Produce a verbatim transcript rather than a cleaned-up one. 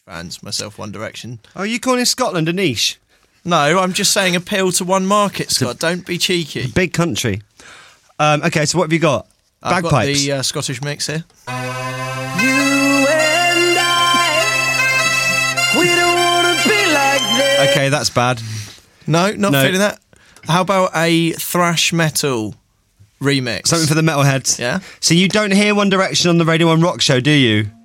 fans, myself, One Direction. Oh, are you calling Scotland a niche? No, I'm just saying appeal to one market, Scott. Don't be cheeky. Big country. Um, okay, so what have you got? I've got Bagpipes. the uh, Scottish mix here. You and I, we don't want to be like this. Okay, that's bad. No, not No. feeling that. How about a thrash metal remix? Something for the metalheads. Yeah. So you don't hear One Direction on the Radio one Rock show, do you?